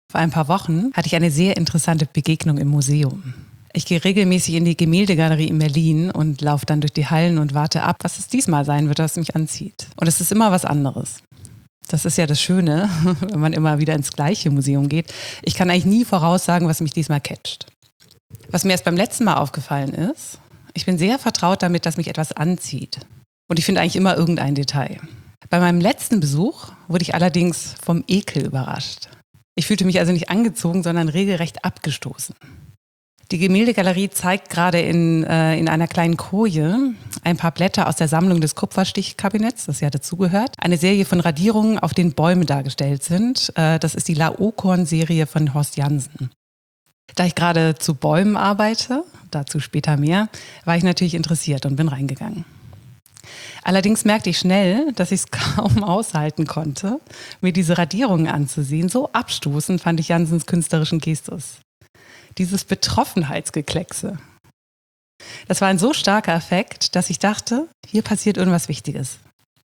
Vor ein paar Wochen hatte ich eine sehr interessante Begegnung im Museum. Ich gehe regelmäßig in die Gemäldegalerie in Berlin und laufe dann durch die Hallen und warte ab, was es diesmal sein wird, was mich anzieht. Und es ist immer was anderes. Das ist ja das Schöne, wenn man immer wieder ins gleiche Museum geht. Ich kann eigentlich nie voraussagen, was mich diesmal catcht. Was mir erst beim letzten Mal aufgefallen ist, ich bin sehr vertraut damit, dass mich etwas anzieht. Und ich finde eigentlich immer irgendein Detail. Bei meinem letzten Besuch wurde ich allerdings vom Ekel überrascht. Ich fühlte mich also nicht angezogen, sondern regelrecht abgestoßen. Die Gemäldegalerie zeigt gerade in einer kleinen Koje ein paar Blätter aus der Sammlung des Kupferstichkabinetts, das ja dazugehört. Eine Serie von Radierungen, auf denen Bäume dargestellt sind. Das ist die Laokoon-Serie von Horst Janssen. Da ich gerade zu Bäumen arbeite, dazu später mehr, war ich natürlich interessiert und bin reingegangen. Allerdings merkte ich schnell, dass ich es kaum aushalten konnte, mir diese Radierungen anzusehen. So abstoßend fand ich Janssens künstlerischen Gestus. Dieses Betroffenheitsgekleckse. Das war ein so starker Effekt, dass ich dachte, hier passiert irgendwas Wichtiges.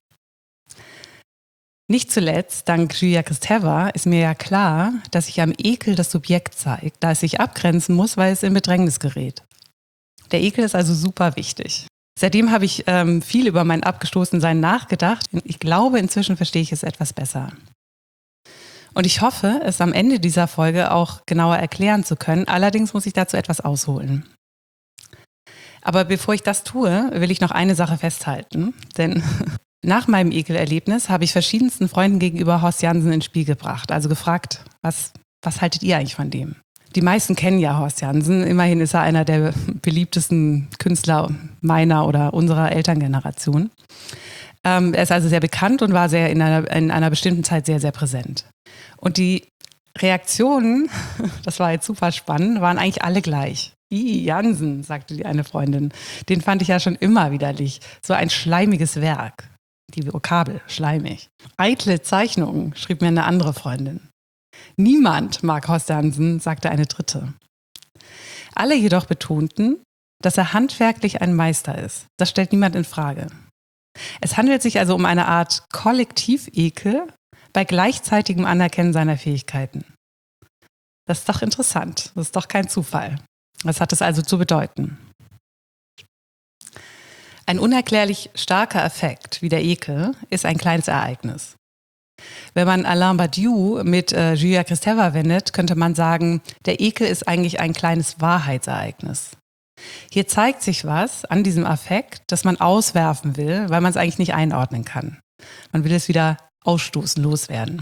Nicht zuletzt, dank Julia Kristeva, ist mir ja klar, dass sich am Ekel das Subjekt zeigt, da es sich abgrenzen muss, weil es in Bedrängnis gerät. Der Ekel ist also super wichtig. Seitdem habe ich viel über mein Abgestoßensein nachgedacht. Ich glaube, inzwischen verstehe ich es etwas besser. Und ich hoffe, es am Ende dieser Folge auch genauer erklären zu können. Allerdings muss ich dazu etwas ausholen. Aber bevor ich das tue, will ich noch eine Sache festhalten. Denn nach meinem Ekelerlebnis habe ich verschiedensten Freunden gegenüber Horst Janssen ins Spiel gebracht. Also gefragt, was haltet ihr eigentlich von dem? Die meisten kennen ja Horst Janssen. Immerhin ist er einer der beliebtesten Künstler meiner oder unserer Elterngeneration. Er ist also sehr bekannt und war in einer bestimmten Zeit sehr, sehr präsent. Und die Reaktionen, das war jetzt super spannend, waren eigentlich alle gleich. Janssen, sagte die eine Freundin, den fand ich ja schon immer widerlich. So ein schleimiges Werk. Die Vokabel, schleimig. Eitle Zeichnungen, schrieb mir eine andere Freundin. Niemand mag Horst Janssen, sagte eine dritte. Alle jedoch betonten, dass er handwerklich ein Meister ist. Das stellt niemand in Frage. Es handelt sich also um eine Art Kollektivekel bei gleichzeitigem Anerkennen seiner Fähigkeiten. Das ist doch interessant. Das ist doch kein Zufall. Was hat es also zu bedeuten? Ein unerklärlich starker Effekt wie der Ekel ist ein kleines Ereignis. Wenn man Alain Badiou mit Julia Kristeva wendet, könnte man sagen, der Ekel ist eigentlich ein kleines Wahrheitsereignis. Hier zeigt sich was an diesem Affekt, das man auswerfen will, weil man es eigentlich nicht einordnen kann. Man will es wieder ausstoßen, loswerden.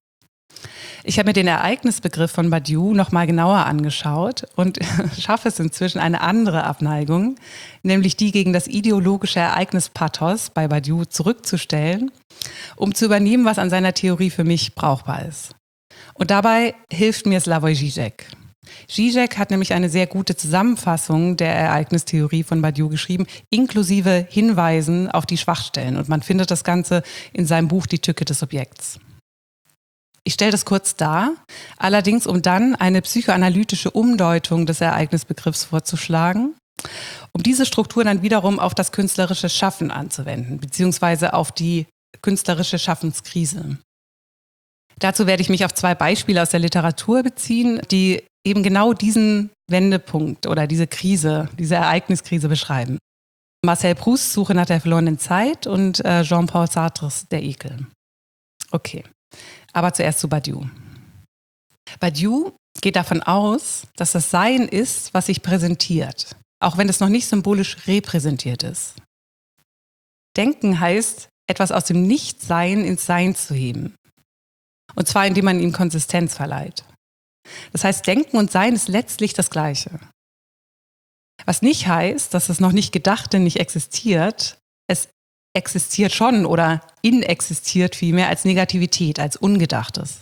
Ich habe mir den Ereignisbegriff von Badiou nochmal genauer angeschaut und schaffe es inzwischen eine andere Abneigung, nämlich die gegen das ideologische Ereignispathos bei Badiou zurückzustellen, um zu übernehmen, was an seiner Theorie für mich brauchbar ist. Und dabei hilft mir Slavoj Žižek. Žižek hat nämlich eine sehr gute Zusammenfassung der Ereignistheorie von Badiou geschrieben, inklusive Hinweisen auf die Schwachstellen. Und man findet das Ganze in seinem Buch Die Tücke des Subjekts. Ich stelle das kurz dar, allerdings um dann eine psychoanalytische Umdeutung des Ereignisbegriffs vorzuschlagen, um diese Struktur dann wiederum auf das künstlerische Schaffen anzuwenden, beziehungsweise auf die künstlerische Schaffenskrise. Dazu werde ich mich auf 2 Beispiele aus der Literatur beziehen, die eben genau diesen Wendepunkt oder diese Krise, diese Ereigniskrise beschreiben. Marcel Prousts Suche nach der verlorenen Zeit und Jean-Paul Sartres Der Ekel. Okay, aber zuerst zu Badiou. Badiou geht davon aus, dass das Sein ist, was sich präsentiert, auch wenn es noch nicht symbolisch repräsentiert ist. Denken heißt, etwas aus dem Nichtsein ins Sein zu heben. Und zwar, indem man ihm Konsistenz verleiht. Das heißt, Denken und Sein ist letztlich das Gleiche. Was nicht heißt, dass das noch nicht Gedachte nicht existiert. Es existiert schon oder inexistiert vielmehr als Negativität, als Ungedachtes.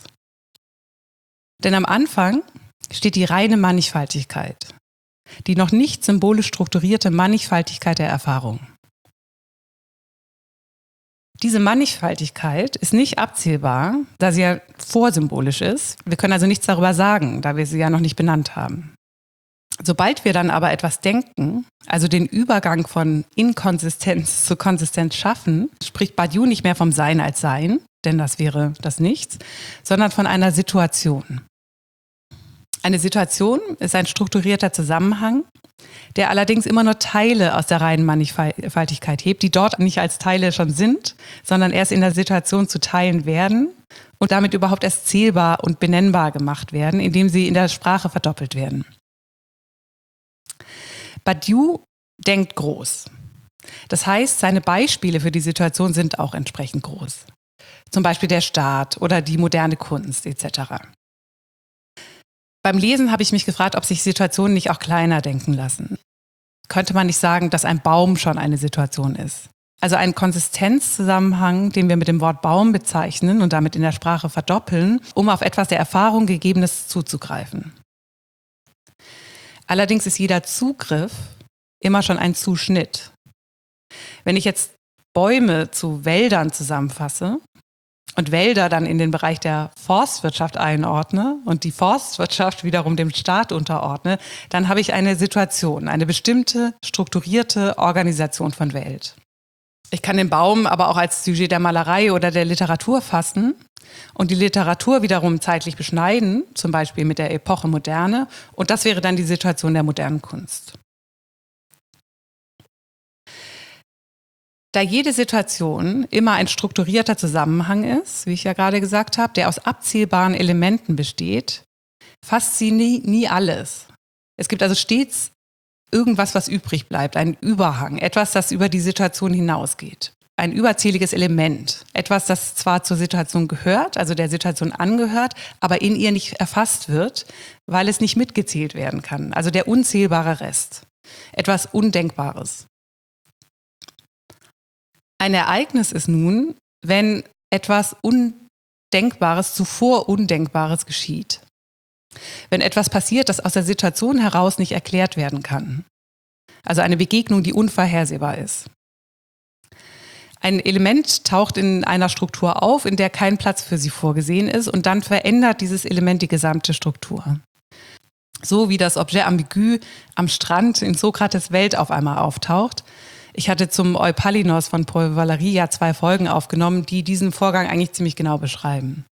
Denn am Anfang steht die reine Mannigfaltigkeit, die noch nicht symbolisch strukturierte Mannigfaltigkeit der Erfahrung. Diese Mannigfaltigkeit ist nicht abzählbar, da sie ja vorsymbolisch ist. Wir können also nichts darüber sagen, da wir sie ja noch nicht benannt haben. Sobald wir dann aber etwas denken, also den Übergang von Inkonsistenz zu Konsistenz schaffen, spricht Badiou nicht mehr vom Sein als Sein, denn das wäre das Nichts, sondern von einer Situation. Eine Situation ist ein strukturierter Zusammenhang, der allerdings immer nur Teile aus der reinen Mannigfaltigkeit hebt, die dort nicht als Teile schon sind, sondern erst in der Situation zu Teilen werden und damit überhaupt erst zählbar und benennbar gemacht werden, indem sie in der Sprache verdoppelt werden. Badiou denkt groß. Das heißt, seine Beispiele für die Situation sind auch entsprechend groß. Zum Beispiel der Staat oder die moderne Kunst etc. Beim Lesen habe ich mich gefragt, ob sich Situationen nicht auch kleiner denken lassen. Könnte man nicht sagen, dass ein Baum schon eine Situation ist? Also ein Konsistenzzusammenhang, den wir mit dem Wort Baum bezeichnen und damit in der Sprache verdoppeln, um auf etwas der Erfahrung Gegebenes zuzugreifen. Allerdings ist jeder Zugriff immer schon ein Zuschnitt. Wenn ich jetzt Bäume zu Wäldern zusammenfasse und Wälder dann in den Bereich der Forstwirtschaft einordne und die Forstwirtschaft wiederum dem Staat unterordne, dann habe ich eine Situation, eine bestimmte strukturierte Organisation von Welt. Ich kann den Baum aber auch als Sujet der Malerei oder der Literatur fassen und die Literatur wiederum zeitlich beschneiden, zum Beispiel mit der Epoche Moderne, und das wäre dann die Situation der modernen Kunst. Da jede Situation immer ein strukturierter Zusammenhang ist, wie ich ja gerade gesagt habe, der aus abzählbaren Elementen besteht, fasst sie nie alles. Es gibt also stets irgendwas, was übrig bleibt, ein Überhang, etwas, das über die Situation hinausgeht. Ein überzähliges Element, etwas, das zwar zur Situation gehört, also der Situation angehört, aber in ihr nicht erfasst wird, weil es nicht mitgezählt werden kann. Also der unzählbare Rest, etwas Undenkbares. Ein Ereignis ist nun, wenn etwas Undenkbares zuvor Undenkbares geschieht. Wenn etwas passiert, das aus der Situation heraus nicht erklärt werden kann. Also eine Begegnung, die unvorhersehbar ist. Ein Element taucht in einer Struktur auf, in der kein Platz für sie vorgesehen ist, und dann verändert dieses Element die gesamte Struktur. So wie das Objet ambigu am Strand in Sokrates Welt auf einmal auftaucht. Ich hatte zum Eupalinos von Paul Valéry ja 2 Folgen aufgenommen, die diesen Vorgang eigentlich ziemlich genau beschreiben.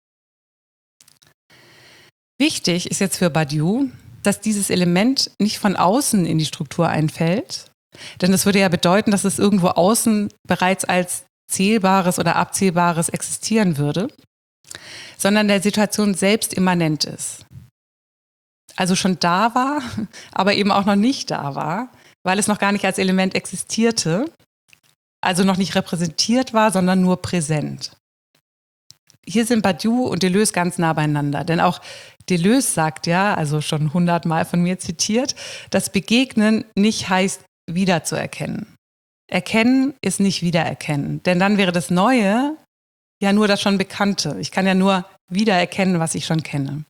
Wichtig ist jetzt für Badiou, dass dieses Element nicht von außen in die Struktur einfällt, denn das würde ja bedeuten, dass es irgendwo außen bereits als Zählbares oder Abzählbares existieren würde, sondern der Situation selbst immanent ist. Also schon da war, aber eben auch noch nicht da war, weil es noch gar nicht als Element existierte, also noch nicht repräsentiert war, sondern nur präsent. Hier sind Badiou und Deleuze ganz nah beieinander, denn auch Deleuze sagt ja, also schon 100-mal von mir zitiert, dass Begegnen nicht heißt, wiederzuerkennen. Erkennen ist nicht wiedererkennen, denn dann wäre das Neue ja nur das schon Bekannte. Ich kann ja nur wiedererkennen, was ich schon kenne.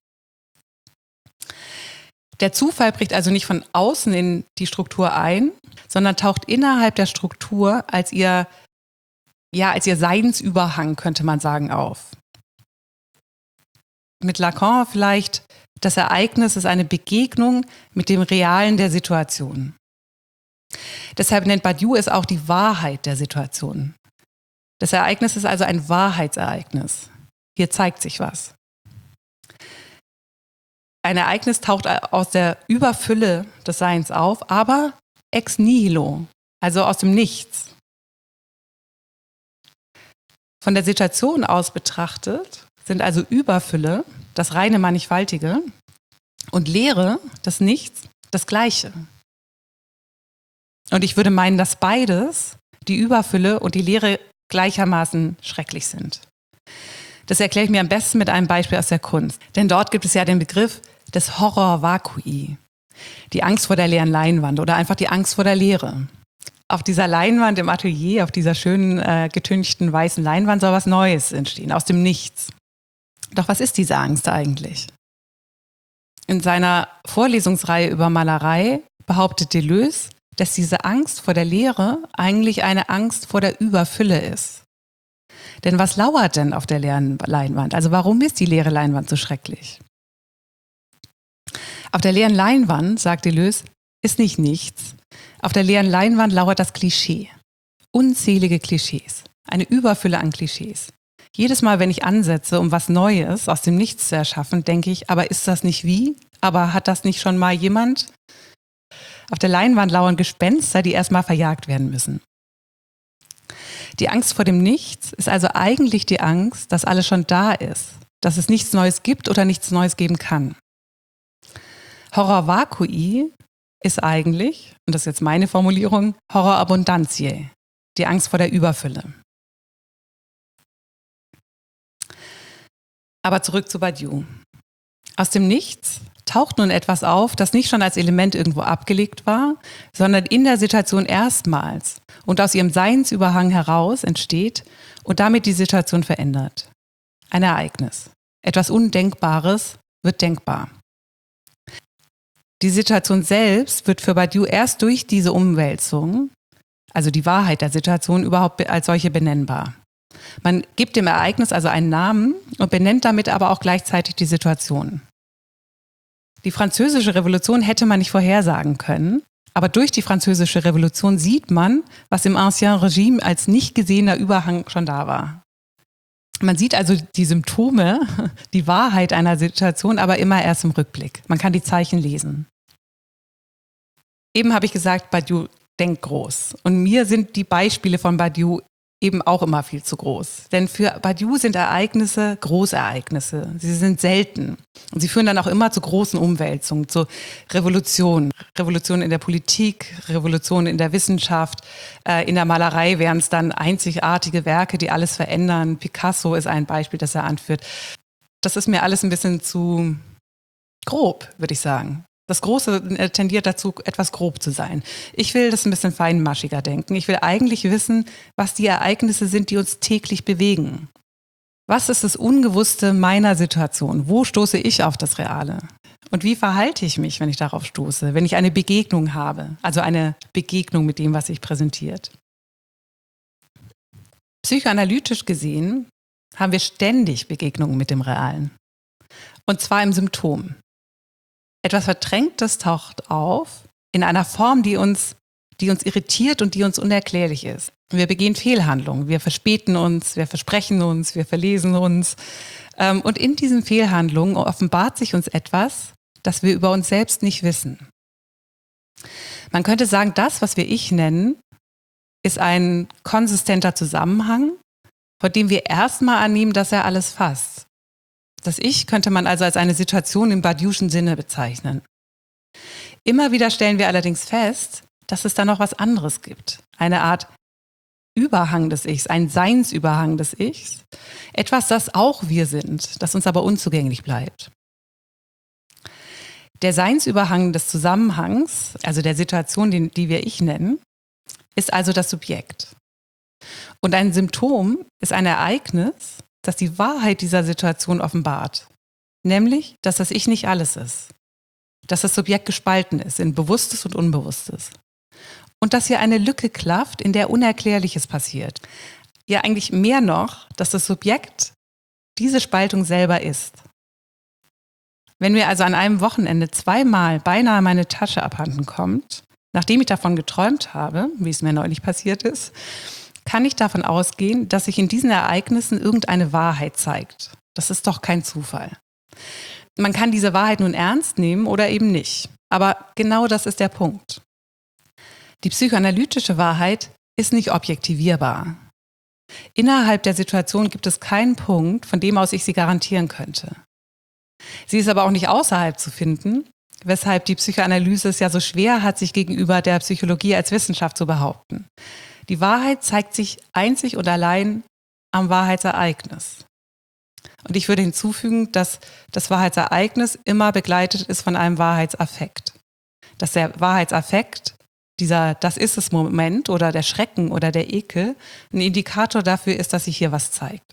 Der Zufall bricht also nicht von außen in die Struktur ein, sondern taucht innerhalb der Struktur als ihr Seinsüberhang, könnte man sagen, auf. Mit Lacan vielleicht, das Ereignis ist eine Begegnung mit dem Realen der Situation. Deshalb nennt Badiou es auch die Wahrheit der Situation. Das Ereignis ist also ein Wahrheitsereignis. Hier zeigt sich was. Ein Ereignis taucht aus der Überfülle des Seins auf, aber ex nihilo, also aus dem Nichts. Von der Situation aus betrachtet sind also Überfülle, das reine Mannigfaltige, und Leere, das Nichts, das Gleiche. Und ich würde meinen, dass beides, die Überfülle und die Leere, gleichermaßen schrecklich sind. Das erkläre ich mir am besten mit einem Beispiel aus der Kunst. Denn dort gibt es ja den Begriff des Horror vacui, die Angst vor der leeren Leinwand oder einfach die Angst vor der Leere. Auf dieser Leinwand im Atelier, auf dieser schönen getünchten weißen Leinwand soll was Neues entstehen, aus dem Nichts. Doch was ist diese Angst eigentlich? In seiner Vorlesungsreihe über Malerei behauptet Deleuze, dass diese Angst vor der Leere eigentlich eine Angst vor der Überfülle ist. Denn was lauert denn auf der leeren Leinwand? Also warum ist die leere Leinwand so schrecklich? Auf der leeren Leinwand, sagt Deleuze, ist nicht nichts. Auf der leeren Leinwand lauert das Klischee. Unzählige Klischees. Eine Überfülle an Klischees. Jedes Mal, wenn ich ansetze, um was Neues aus dem Nichts zu erschaffen, denke ich, aber ist das nicht wie? Aber hat das nicht schon mal jemand? Auf der Leinwand lauern Gespenster, die erstmal verjagt werden müssen. Die Angst vor dem Nichts ist also eigentlich die Angst, dass alles schon da ist, dass es nichts Neues gibt oder nichts Neues geben kann. Horror vacui ist eigentlich, und das ist jetzt meine Formulierung, Horror abundantiae, die Angst vor der Überfülle. Aber zurück zu Badiou. Aus dem Nichts taucht nun etwas auf, das nicht schon als Element irgendwo abgelegt war, sondern in der Situation erstmals und aus ihrem Seinsüberhang heraus entsteht und damit die Situation verändert. Ein Ereignis. Etwas Undenkbares wird denkbar. Die Situation selbst wird für Badiou erst durch diese Umwälzung, also die Wahrheit der Situation, überhaupt als solche benennbar. Man gibt dem Ereignis also einen Namen und benennt damit aber auch gleichzeitig die Situation. Die Französische Revolution hätte man nicht vorhersagen können, aber durch die Französische Revolution sieht man, was im Ancien Regime als nicht gesehener Überhang schon da war. Man sieht also die Symptome, die Wahrheit einer Situation, aber immer erst im Rückblick. Man kann die Zeichen lesen. Eben habe ich gesagt, Badiou denkt groß. Und mir sind die Beispiele von Badiou eben auch immer viel zu groß. Denn für Badiou sind Ereignisse Großereignisse. Sie sind selten. Und sie führen dann auch immer zu großen Umwälzungen, zu Revolutionen. Revolutionen in der Politik, Revolutionen in der Wissenschaft. In der Malerei wären es dann einzigartige Werke, die alles verändern. Picasso ist ein Beispiel, das er anführt. Das ist mir alles ein bisschen zu grob, würde ich sagen. Das Große tendiert dazu, etwas grob zu sein. Ich will das ein bisschen feinmaschiger denken. Ich will eigentlich wissen, was die Ereignisse sind, die uns täglich bewegen. Was ist das Ungewusste meiner Situation? Wo stoße ich auf das Reale? Und wie verhalte ich mich, wenn ich darauf stoße, wenn ich eine Begegnung habe? Also eine Begegnung mit dem, was sich präsentiert. Psychoanalytisch gesehen haben wir ständig Begegnungen mit dem Realen. Und zwar im Symptom. Etwas Verdrängtes taucht auf in einer Form, die uns irritiert und die uns unerklärlich ist. Wir begehen Fehlhandlungen, wir verspäten uns, wir versprechen uns, wir verlesen uns. Und in diesen Fehlhandlungen offenbart sich uns etwas, das wir über uns selbst nicht wissen. Man könnte sagen, das, was wir Ich nennen, ist ein konsistenter Zusammenhang, von dem wir erstmal annehmen, dass er alles fasst. Das Ich könnte man also als eine Situation im Badiou'schen Sinne bezeichnen. Immer wieder stellen wir allerdings fest, dass es da noch was anderes gibt. Eine Art Überhang des Ichs, ein Seinsüberhang des Ichs. Etwas, das auch wir sind, das uns aber unzugänglich bleibt. Der Seinsüberhang des Zusammenhangs, also der Situation, die wir Ich nennen, ist also das Subjekt. Und ein Symptom ist ein Ereignis, das die Wahrheit dieser Situation offenbart. Nämlich, dass das Ich nicht alles ist. Dass das Subjekt gespalten ist in Bewusstes und Unbewusstes. Und dass hier eine Lücke klafft, in der Unerklärliches passiert. Ja, eigentlich mehr noch, dass das Subjekt diese Spaltung selber ist. Wenn mir also an einem Wochenende zweimal beinahe meine Tasche abhanden kommt, nachdem ich davon geträumt habe, wie es mir neulich passiert ist, kann ich davon ausgehen, dass sich in diesen Ereignissen irgendeine Wahrheit zeigt. Das ist doch kein Zufall. Man kann diese Wahrheit nun ernst nehmen oder eben nicht. Aber genau das ist der Punkt. Die psychoanalytische Wahrheit ist nicht objektivierbar. Innerhalb der Situation gibt es keinen Punkt, von dem aus ich sie garantieren könnte. Sie ist aber auch nicht außerhalb zu finden, weshalb die Psychoanalyse es ja so schwer hat, sich gegenüber der Psychologie als Wissenschaft zu behaupten. Die Wahrheit zeigt sich einzig und allein am Wahrheitsereignis. Und ich würde hinzufügen, dass das Wahrheitsereignis immer begleitet ist von einem Wahrheitsaffekt. Dass der Wahrheitsaffekt, das ist es Moment oder der Schrecken oder der Ekel, ein Indikator dafür ist, dass sich hier was zeigt.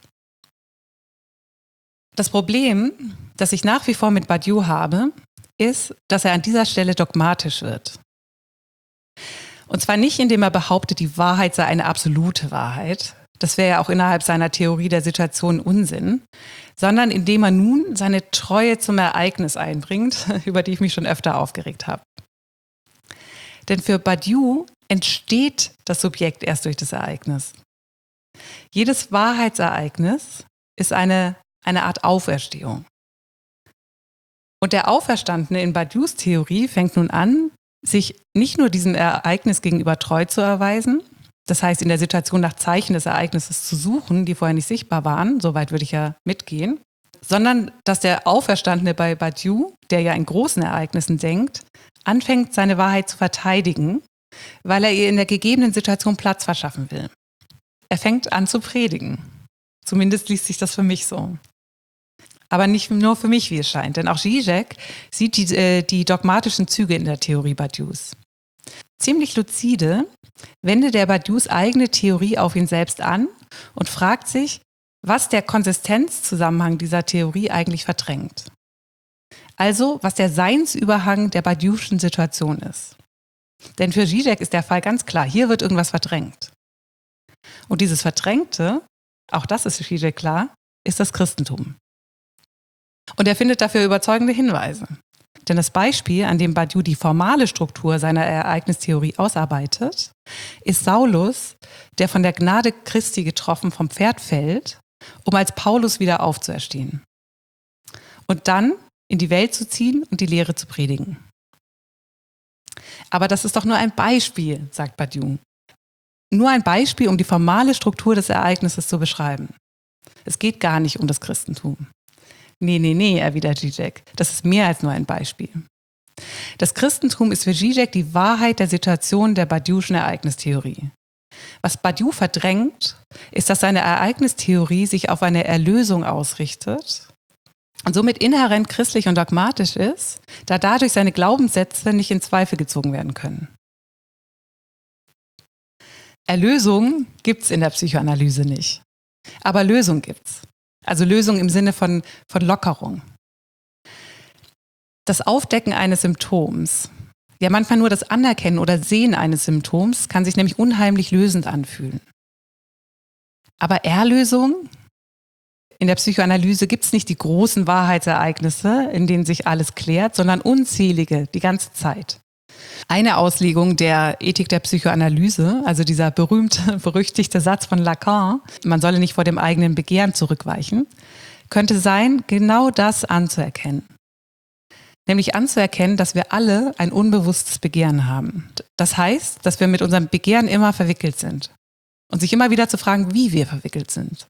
Das Problem, das ich nach wie vor mit Badiou habe, ist, dass er an dieser Stelle dogmatisch wird. Und zwar nicht, indem er behauptet, die Wahrheit sei eine absolute Wahrheit. Das wäre ja auch innerhalb seiner Theorie der Situation Unsinn. Sondern indem er nun seine Treue zum Ereignis einbringt, über die ich mich schon öfter aufgeregt habe. Denn für Badiou entsteht das Subjekt erst durch das Ereignis. Jedes Wahrheitsereignis ist eine Art Auferstehung. Und der Auferstandene in Badious Theorie fängt nun an, sich nicht nur diesem Ereignis gegenüber treu zu erweisen, das heißt in der Situation nach Zeichen des Ereignisses zu suchen, die vorher nicht sichtbar waren, soweit würde ich ja mitgehen, sondern dass der Auferstandene bei Badiou, der ja in großen Ereignissen denkt, anfängt, seine Wahrheit zu verteidigen, weil er ihr in der gegebenen Situation Platz verschaffen will. Er fängt an zu predigen. Zumindest liest sich das für mich so. Aber nicht nur für mich, wie es scheint, denn auch Zizek sieht die dogmatischen Züge in der Theorie Badious. Ziemlich lucide wendet er Badious eigene Theorie auf ihn selbst an und fragt sich, was der Konsistenzzusammenhang dieser Theorie eigentlich verdrängt. Also, was der Seinsüberhang der Badiou'schen Situation ist. Denn für Zizek ist der Fall ganz klar, hier wird irgendwas verdrängt. Und dieses Verdrängte, auch das ist für Zizek klar, ist das Christentum. Und er findet dafür überzeugende Hinweise. Denn das Beispiel, an dem Badiou die formale Struktur seiner Ereignistheorie ausarbeitet, ist Saulus, der von der Gnade Christi getroffen vom Pferd fällt, um als Paulus wieder aufzuerstehen. Und dann in die Welt zu ziehen und die Lehre zu predigen. Aber das ist doch nur ein Beispiel, sagt Badiou. Nur ein Beispiel, um die formale Struktur des Ereignisses zu beschreiben. Es geht gar nicht um das Christentum. Nee, erwidert Zizek. Das ist mehr als nur ein Beispiel. Das Christentum ist für Zizek die Wahrheit der Situation der Badiou'schen Ereignistheorie. Was Badiou verdrängt, ist, dass seine Ereignistheorie sich auf eine Erlösung ausrichtet und somit inhärent christlich und dogmatisch ist, da dadurch seine Glaubenssätze nicht in Zweifel gezogen werden können. Erlösung gibt's in der Psychoanalyse nicht. Aber Lösung gibt's. Also Lösung im Sinne von Lockerung. Das Aufdecken eines Symptoms, ja manchmal nur das Anerkennen oder Sehen eines Symptoms, kann sich nämlich unheimlich lösend anfühlen. Aber Erlösung? In der Psychoanalyse gibt es nicht die großen Wahrheitsereignisse, in denen sich alles klärt, sondern unzählige, die ganze Zeit. Eine Auslegung der Ethik der Psychoanalyse, also dieser berühmte-berüchtigte Satz von Lacan, man solle nicht vor dem eigenen Begehren zurückweichen, könnte sein, genau das anzuerkennen. Nämlich anzuerkennen, dass wir alle ein unbewusstes Begehren haben. Das heißt, dass wir mit unserem Begehren immer verwickelt sind. Und sich immer wieder zu fragen, wie wir verwickelt sind.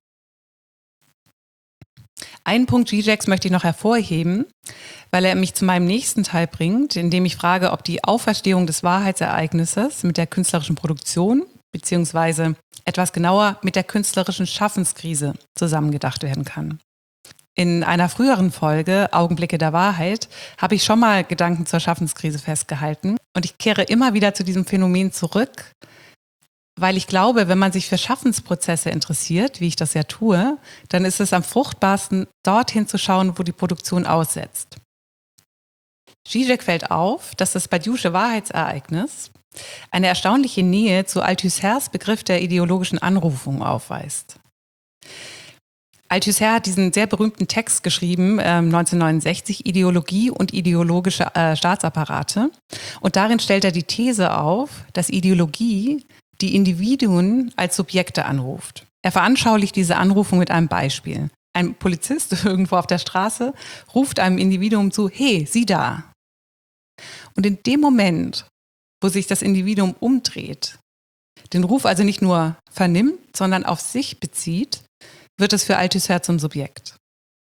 Einen Punkt Zizeks möchte ich noch hervorheben, weil er mich zu meinem nächsten Teil bringt, in dem ich frage, ob die Auferstehung des Wahrheitsereignisses mit der künstlerischen Produktion beziehungsweise etwas genauer mit der künstlerischen Schaffenskrise zusammengedacht werden kann. In einer früheren Folge, Augenblicke der Wahrheit, habe ich schon mal Gedanken zur Schaffenskrise festgehalten und ich kehre immer wieder zu diesem Phänomen zurück, weil ich glaube, wenn man sich für Schaffensprozesse interessiert, wie ich das ja tue, dann ist es am fruchtbarsten, dorthin zu schauen, wo die Produktion aussetzt. Zizek fällt auf, dass das Badiou'sche Wahrheitsereignis eine erstaunliche Nähe zu Althusser's Begriff der ideologischen Anrufung aufweist. Althusser hat diesen sehr berühmten Text geschrieben, 1969, Ideologie und ideologische Staatsapparate. Und darin stellt er die These auf, dass Ideologie die Individuen als Subjekte anruft. Er veranschaulicht diese Anrufung mit einem Beispiel. Ein Polizist irgendwo auf der Straße ruft einem Individuum zu, hey, sieh da. Und in dem Moment, wo sich das Individuum umdreht, den Ruf also nicht nur vernimmt, sondern auf sich bezieht, wird es für Althusser zum Subjekt.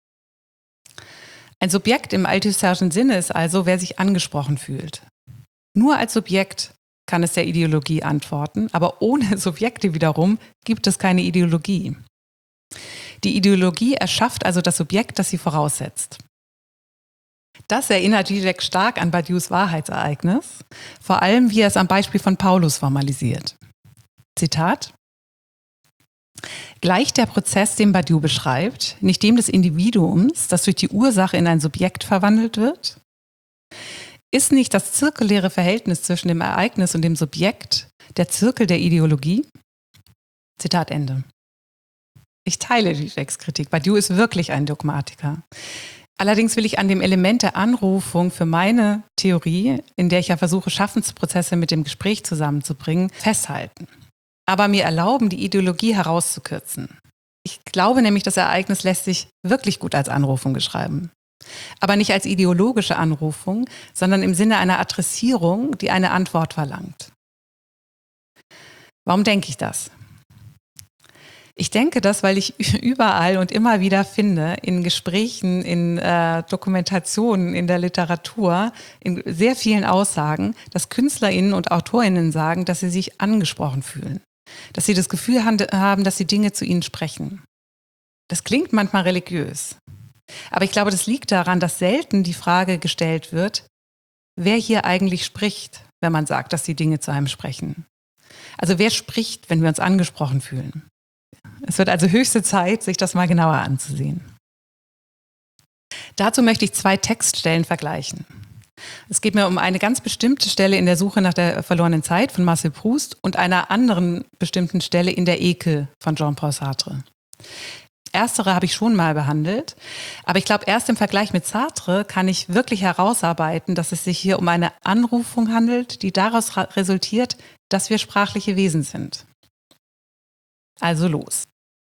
Ein Subjekt im Althusserschen Sinne ist also, wer sich angesprochen fühlt. Nur als Subjekt kann es der Ideologie antworten, aber ohne Subjekte wiederum gibt es keine Ideologie. Die Ideologie erschafft also das Subjekt, das sie voraussetzt. Das erinnert Zizek stark an Badiou's Wahrheitsereignis, vor allem wie er es am Beispiel von Paulus formalisiert. Zitat: Gleich der Prozess, den Badiou beschreibt, nicht dem des Individuums, das durch die Ursache in ein Subjekt verwandelt wird? Ist nicht das zirkuläre Verhältnis zwischen dem Ereignis und dem Subjekt der Zirkel der Ideologie? Zitat Ende. Ich teile Zizeks Kritik. Badiou ist wirklich ein Dogmatiker. Allerdings will ich an dem Element der Anrufung für meine Theorie, in der ich ja versuche, Schaffensprozesse mit dem Gespräch zusammenzubringen, festhalten. Aber mir erlauben, die Ideologie herauszukürzen. Ich glaube nämlich, das Ereignis lässt sich wirklich gut als Anrufung beschreiben. Aber nicht als ideologische Anrufung, sondern im Sinne einer Adressierung, die eine Antwort verlangt. Warum denke ich das? Ich denke das, weil ich überall und immer wieder finde, in Gesprächen, in Dokumentationen, in der Literatur, in sehr vielen Aussagen, dass KünstlerInnen und AutorInnen sagen, dass sie sich angesprochen fühlen. Dass sie das Gefühl haben, dass die Dinge zu ihnen sprechen. Das klingt manchmal religiös. Aber ich glaube, das liegt daran, dass selten die Frage gestellt wird, wer hier eigentlich spricht, wenn man sagt, dass die Dinge zu einem sprechen. Also wer spricht, wenn wir uns angesprochen fühlen? Es wird also höchste Zeit, sich das mal genauer anzusehen. Dazu möchte ich 2 Textstellen vergleichen. Es geht mir um eine ganz bestimmte Stelle in der Suche nach der verlorenen Zeit von Marcel Proust und einer anderen bestimmten Stelle in der Ekel von Jean-Paul Sartre. Erstere habe ich schon mal behandelt, aber ich glaube, erst im Vergleich mit Sartre kann ich wirklich herausarbeiten, dass es sich hier um eine Anrufung handelt, die daraus resultiert, dass wir sprachliche Wesen sind. Also los.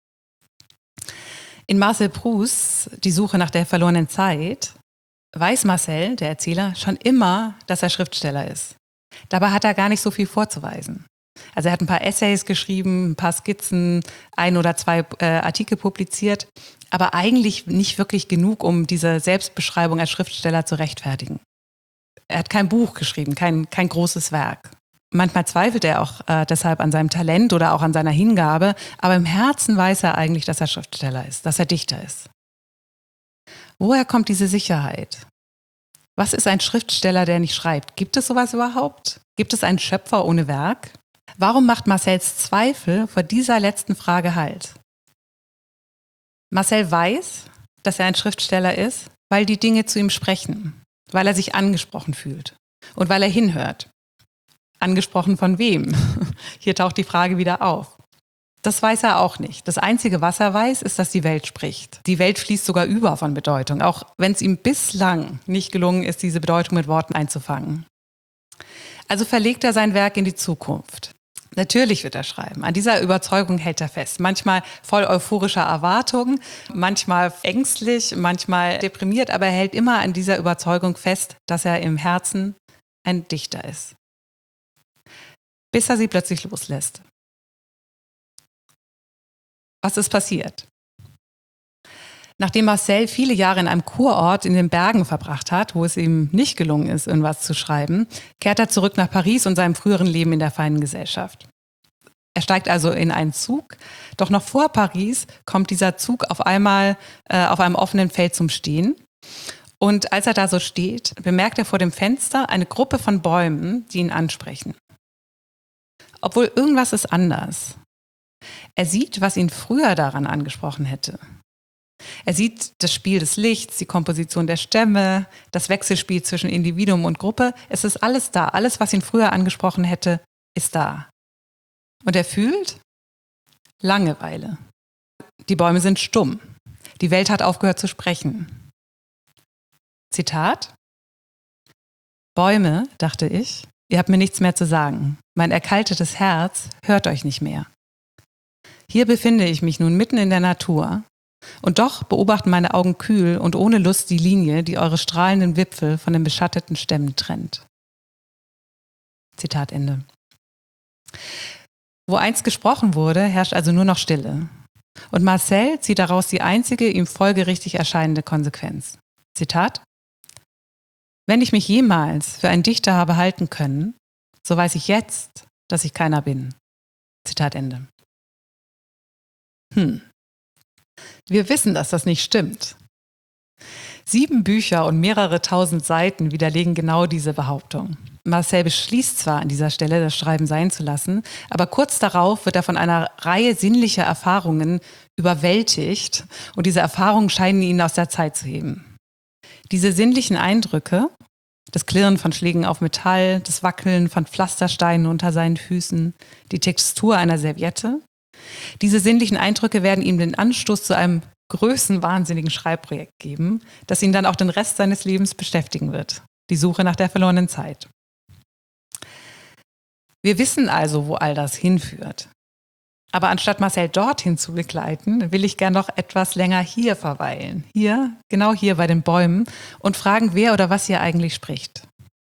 In Marcel Prousts Die Suche nach der verlorenen Zeit weiß Marcel, der Erzähler, schon immer, dass er Schriftsteller ist. Dabei hat er gar nicht so viel vorzuweisen. Also er hat ein paar Essays geschrieben, ein paar Skizzen, 1 oder 2 Artikel publiziert, aber eigentlich nicht wirklich genug, um diese Selbstbeschreibung als Schriftsteller zu rechtfertigen. Er hat kein Buch geschrieben, kein großes Werk. Manchmal zweifelt er auch deshalb an seinem Talent oder auch an seiner Hingabe, aber im Herzen weiß er eigentlich, dass er Schriftsteller ist, dass er Dichter ist. Woher kommt diese Sicherheit? Was ist ein Schriftsteller, der nicht schreibt? Gibt es sowas überhaupt? Gibt es einen Schöpfer ohne Werk? Warum macht Marcels Zweifel vor dieser letzten Frage Halt? Marcel weiß, dass er ein Schriftsteller ist, weil die Dinge zu ihm sprechen, weil er sich angesprochen fühlt und weil er hinhört. Angesprochen von wem? Hier taucht die Frage wieder auf. Das weiß er auch nicht. Das Einzige, was er weiß, ist, dass die Welt spricht. Die Welt fließt sogar über von Bedeutung, auch wenn es ihm bislang nicht gelungen ist, diese Bedeutung mit Worten einzufangen. Also verlegt er sein Werk in die Zukunft. Natürlich wird er schreiben. An dieser Überzeugung hält er fest. Manchmal voll euphorischer Erwartung, manchmal ängstlich, manchmal deprimiert, aber er hält immer an dieser Überzeugung fest, dass er im Herzen ein Dichter ist. Bis er sie plötzlich loslässt. Was ist passiert? Nachdem Marcel viele Jahre in einem Kurort in den Bergen verbracht hat, wo es ihm nicht gelungen ist, irgendwas zu schreiben, kehrt er zurück nach Paris und seinem früheren Leben in der feinen Gesellschaft. Er steigt also in einen Zug, doch noch vor Paris kommt dieser Zug auf einmal auf einem offenen Feld zum Stehen. Und als er da so steht, bemerkt er vor dem Fenster eine Gruppe von Bäumen, die ihn ansprechen. Obwohl irgendwas ist anders. Er sieht, was ihn früher daran angesprochen hätte. Er sieht das Spiel des Lichts, die Komposition der Stämme, das Wechselspiel zwischen Individuum und Gruppe. Es ist alles da. Alles, was ihn früher angesprochen hätte, ist da. Und er fühlt Langeweile. Die Bäume sind stumm. Die Welt hat aufgehört zu sprechen. Zitat: Bäume, dachte ich, ihr habt mir nichts mehr zu sagen. Mein erkaltetes Herz hört euch nicht mehr. Hier befinde ich mich nun mitten in der Natur. Und doch beobachten meine Augen kühl und ohne Lust die Linie, die eure strahlenden Wipfel von den beschatteten Stämmen trennt. Zitat Ende. Wo einst gesprochen wurde, herrscht also nur noch Stille. Und Marcel zieht daraus die einzige ihm folgerichtig erscheinende Konsequenz. Zitat: Wenn ich mich jemals für einen Dichter habe halten können, so weiß ich jetzt, dass ich keiner bin. Zitat Ende. Wir wissen, dass das nicht stimmt. 7 Bücher und mehrere tausend Seiten widerlegen genau diese Behauptung. Marcel beschließt zwar an dieser Stelle, das Schreiben sein zu lassen, aber kurz darauf wird er von einer Reihe sinnlicher Erfahrungen überwältigt und diese Erfahrungen scheinen ihn aus der Zeit zu heben. Diese sinnlichen Eindrücke, das Klirren von Schlägen auf Metall, das Wackeln von Pflastersteinen unter seinen Füßen, die Textur einer Serviette, diese sinnlichen Eindrücke werden ihm den Anstoß zu einem größenwahnsinnigen Schreibprojekt geben, das ihn dann auch den Rest seines Lebens beschäftigen wird. Die Suche nach der verlorenen Zeit. Wir wissen also, wo all das hinführt. Aber anstatt Marcel dorthin zu begleiten, will ich gern noch etwas länger hier verweilen. Hier, genau hier bei den Bäumen und fragen, wer oder was hier eigentlich spricht.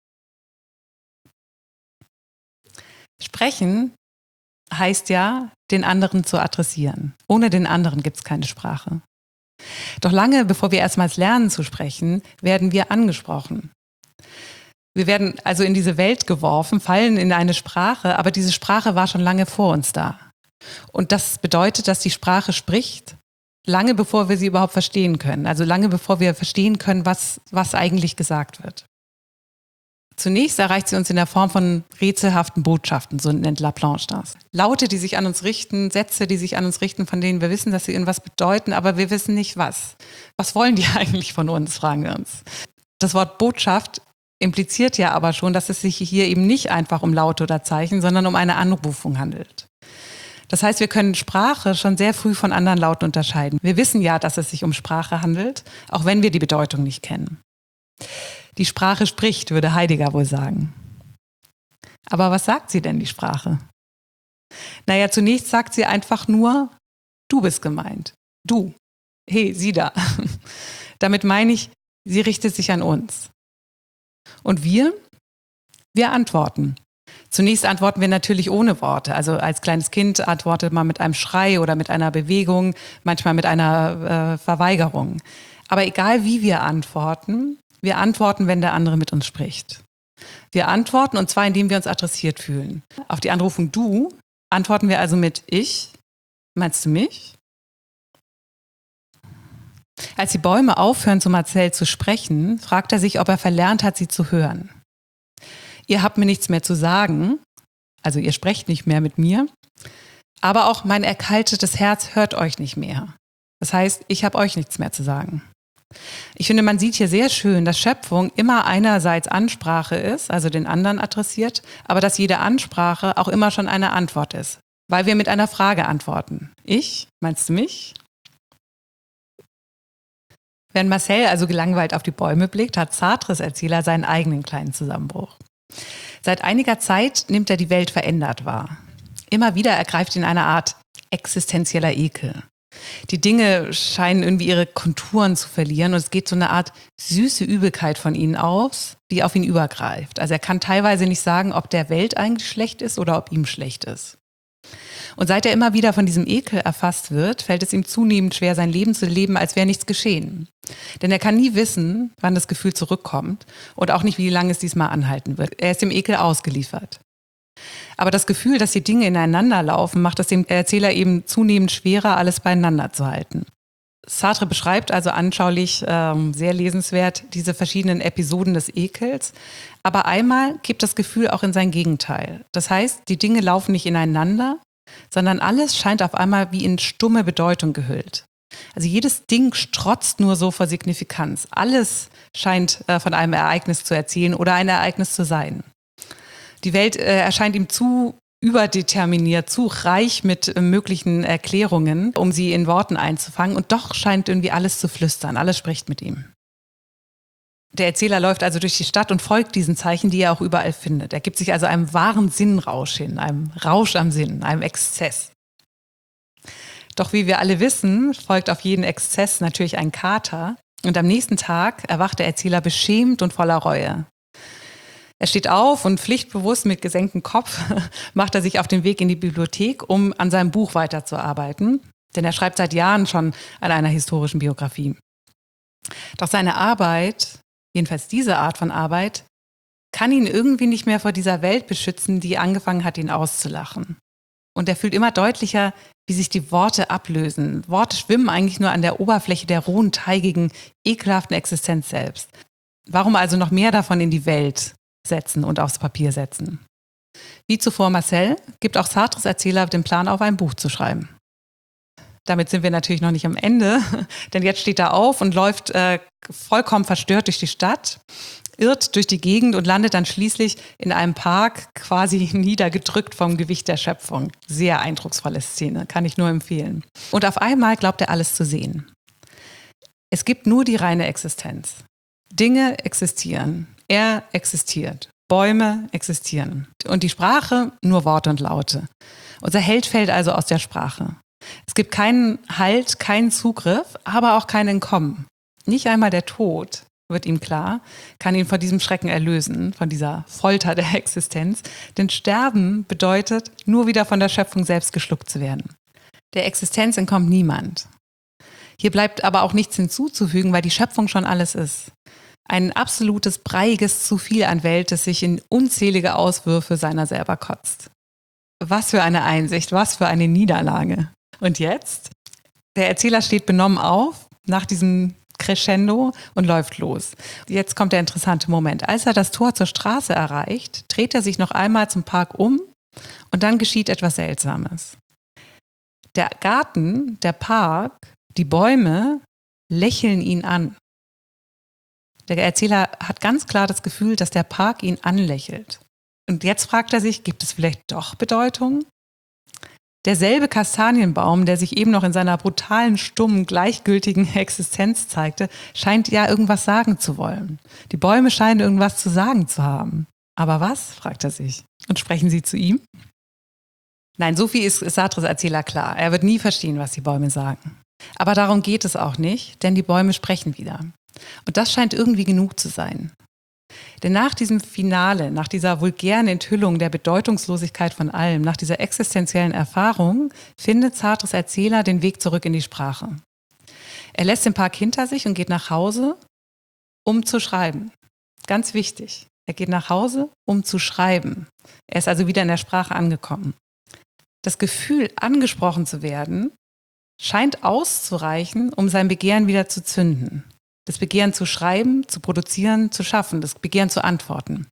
Sprechen heißt ja, den anderen zu adressieren. Ohne den anderen gibt es keine Sprache. Doch lange bevor wir erstmals lernen zu sprechen, werden wir angesprochen. Wir werden also in diese Welt geworfen, fallen in eine Sprache, aber diese Sprache war schon lange vor uns da. Und das bedeutet, dass die Sprache spricht, lange bevor wir sie überhaupt verstehen können. Also lange bevor wir verstehen können, was eigentlich gesagt wird. Zunächst erreicht sie uns in der Form von rätselhaften Botschaften, so nennt Laplanche das. Laute, die sich an uns richten, Sätze, die sich an uns richten, von denen wir wissen, dass sie irgendwas bedeuten, aber wir wissen nicht was. Was wollen die eigentlich von uns, fragen wir uns. Das Wort Botschaft impliziert ja aber schon, dass es sich hier eben nicht einfach um Laute oder Zeichen, sondern um eine Anrufung handelt. Das heißt, wir können Sprache schon sehr früh von anderen Lauten unterscheiden. Wir wissen ja, dass es sich um Sprache handelt, auch wenn wir die Bedeutung nicht kennen. Die Sprache spricht, würde Heidegger wohl sagen. Aber was sagt sie denn, die Sprache? Naja, zunächst sagt sie einfach nur, du bist gemeint. Du. Hey, sie da. Damit meine ich, sie richtet sich an uns. Und wir antworten. Zunächst antworten wir natürlich ohne Worte. Also als kleines Kind antwortet man mit einem Schrei oder mit einer Bewegung, manchmal mit einer Verweigerung. Aber egal wie wir antworten, wenn der andere mit uns spricht. Wir antworten, und zwar indem wir uns adressiert fühlen. Auf die Anrufung du antworten wir also mit ich. Meinst du mich? Als die Bäume aufhören, zu Marcel zu sprechen, fragt er sich, ob er verlernt hat, sie zu hören. Ihr habt mir nichts mehr zu sagen, also ihr sprecht nicht mehr mit mir, aber auch mein erkaltetes Herz hört euch nicht mehr. Das heißt, ich habe euch nichts mehr zu sagen. Ich finde, man sieht hier sehr schön, dass Schöpfung immer einerseits Ansprache ist, also den anderen adressiert, aber dass jede Ansprache auch immer schon eine Antwort ist, weil wir mit einer Frage antworten. Ich? Meinst du mich? Wenn Marcel also gelangweilt auf die Bäume blickt, hat Sartres Erzähler seinen eigenen kleinen Zusammenbruch. Seit einiger Zeit nimmt er die Welt verändert wahr. Immer wieder ergreift ihn eine Art existenzieller Ekel. Die Dinge scheinen irgendwie ihre Konturen zu verlieren und es geht so eine Art süße Übelkeit von ihnen aus, die auf ihn übergreift. Also er kann teilweise nicht sagen, ob der Welt eigentlich schlecht ist oder ob ihm schlecht ist. Und seit er immer wieder von diesem Ekel erfasst wird, fällt es ihm zunehmend schwer, sein Leben zu leben, als wäre nichts geschehen. Denn er kann nie wissen, wann das Gefühl zurückkommt und auch nicht, wie lange es diesmal anhalten wird. Er ist dem Ekel ausgeliefert. Aber das Gefühl, dass die Dinge ineinander laufen, macht es dem Erzähler eben zunehmend schwerer, alles beieinander zu halten. Sartre beschreibt also anschaulich, sehr lesenswert, diese verschiedenen Episoden des Ekels. Aber einmal kippt das Gefühl auch in sein Gegenteil. Das heißt, die Dinge laufen nicht ineinander, sondern alles scheint auf einmal wie in stumme Bedeutung gehüllt. Also jedes Ding strotzt nur so vor Signifikanz. Alles scheint von einem Ereignis zu erzählen oder ein Ereignis zu sein. Die Welt erscheint ihm zu überdeterminiert, zu reich mit möglichen Erklärungen, um sie in Worten einzufangen. Und doch scheint irgendwie alles zu flüstern, alles spricht mit ihm. Der Erzähler läuft also durch die Stadt und folgt diesen Zeichen, die er auch überall findet. Er gibt sich also einem wahren Sinnrausch hin, einem Rausch am Sinn, einem Exzess. Doch wie wir alle wissen, folgt auf jeden Exzess natürlich ein Kater. Und am nächsten Tag erwacht der Erzähler beschämt und voller Reue. Er steht auf und pflichtbewusst mit gesenktem Kopf macht er sich auf den Weg in die Bibliothek, um an seinem Buch weiterzuarbeiten. Denn er schreibt seit Jahren schon an einer historischen Biografie. Doch seine Arbeit, jedenfalls diese Art von Arbeit, kann ihn irgendwie nicht mehr vor dieser Welt beschützen, die angefangen hat, ihn auszulachen. Und er fühlt immer deutlicher, wie sich die Worte ablösen. Worte schwimmen eigentlich nur an der Oberfläche der rohen, teigigen, ekelhaften Existenz selbst. Warum also noch mehr davon in die Welt setzen und aufs Papier setzen? Wie zuvor Marcel gibt auch Sartres Erzähler den Plan auf, ein Buch zu schreiben. Damit sind wir natürlich noch nicht am Ende, denn jetzt steht er auf und läuft vollkommen verstört durch die Stadt, irrt durch die Gegend und landet dann schließlich in einem Park, quasi niedergedrückt vom Gewicht der Schöpfung. Sehr eindrucksvolle Szene, kann ich nur empfehlen. Und auf einmal glaubt er alles zu sehen. Es gibt nur die reine Existenz. Dinge existieren. Er existiert. Bäume existieren. Und die Sprache nur Worte und Laute. Unser Held fällt also aus der Sprache. Es gibt keinen Halt, keinen Zugriff, aber auch kein Entkommen. Nicht einmal der Tod, wird ihm klar, kann ihn von diesem Schrecken erlösen, von dieser Folter der Existenz. Denn Sterben bedeutet, nur wieder von der Schöpfung selbst geschluckt zu werden. Der Existenz entkommt niemand. Hier bleibt aber auch nichts hinzuzufügen, weil die Schöpfung schon alles ist. Ein absolutes, breiiges Zu-viel an Welt, das sich in unzählige Auswürfe seiner selber kotzt. Was für eine Einsicht, was für eine Niederlage. Und jetzt? Der Erzähler steht benommen auf, nach diesem Crescendo und läuft los. Jetzt kommt der interessante Moment. Als er das Tor zur Straße erreicht, dreht er sich noch einmal zum Park um und dann geschieht etwas Seltsames. Der Garten, der Park, die Bäume lächeln ihn an. Der Erzähler hat ganz klar das Gefühl, dass der Park ihn anlächelt. Und jetzt fragt er sich, gibt es vielleicht doch Bedeutung? Derselbe Kastanienbaum, der sich eben noch in seiner brutalen, stummen, gleichgültigen Existenz zeigte, scheint ja irgendwas sagen zu wollen. Die Bäume scheinen irgendwas zu sagen zu haben. Aber was? Fragt er sich. Und sprechen sie zu ihm? Nein, so viel ist Sartres Erzähler klar. Er wird nie verstehen, was die Bäume sagen. Aber darum geht es auch nicht, denn die Bäume sprechen wieder. Und das scheint irgendwie genug zu sein. Denn nach diesem Finale, nach dieser vulgären Enthüllung der Bedeutungslosigkeit von allem, nach dieser existenziellen Erfahrung, findet Sartres Erzähler den Weg zurück in die Sprache. Er lässt den Park hinter sich und geht nach Hause, um zu schreiben. Ganz wichtig, er geht nach Hause, um zu schreiben. Er ist also wieder in der Sprache angekommen. Das Gefühl, angesprochen zu werden, scheint auszureichen, um sein Begehren wieder zu zünden. Das Begehren zu schreiben, zu produzieren, zu schaffen, das Begehren zu antworten.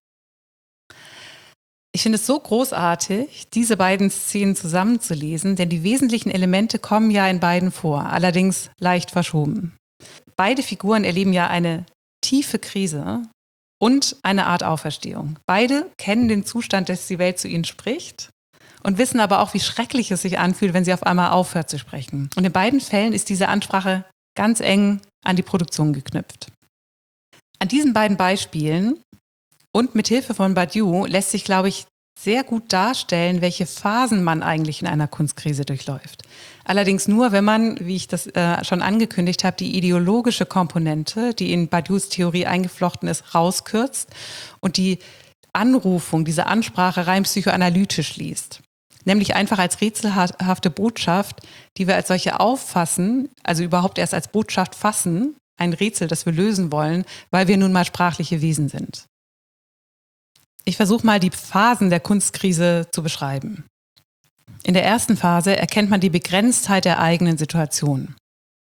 Ich finde es so großartig, diese beiden Szenen zusammenzulesen, denn die wesentlichen Elemente kommen ja in beiden vor, allerdings leicht verschoben. Beide Figuren erleben ja eine tiefe Krise und eine Art Auferstehung. Beide kennen den Zustand, dass die Welt zu ihnen spricht und wissen aber auch, wie schrecklich es sich anfühlt, wenn sie auf einmal aufhört zu sprechen. Und in beiden Fällen ist diese Ansprache ganz eng an die Produktion geknüpft. An diesen beiden Beispielen und mit Hilfe von Badiou lässt sich, glaube ich, sehr gut darstellen, welche Phasen man eigentlich in einer Kunstkrise durchläuft. Allerdings nur, wenn man, wie ich das schon angekündigt habe, die ideologische Komponente, die in Badious Theorie eingeflochten ist, rauskürzt und die Anrufung, diese Ansprache rein psychoanalytisch liest. Nämlich einfach als rätselhafte Botschaft, die wir als solche auffassen, also überhaupt erst als Botschaft fassen, ein Rätsel, das wir lösen wollen, weil wir nun mal sprachliche Wesen sind. Ich versuche mal die Phasen der Kunstkrise zu beschreiben. In der ersten Phase erkennt man die Begrenztheit der eigenen Situation.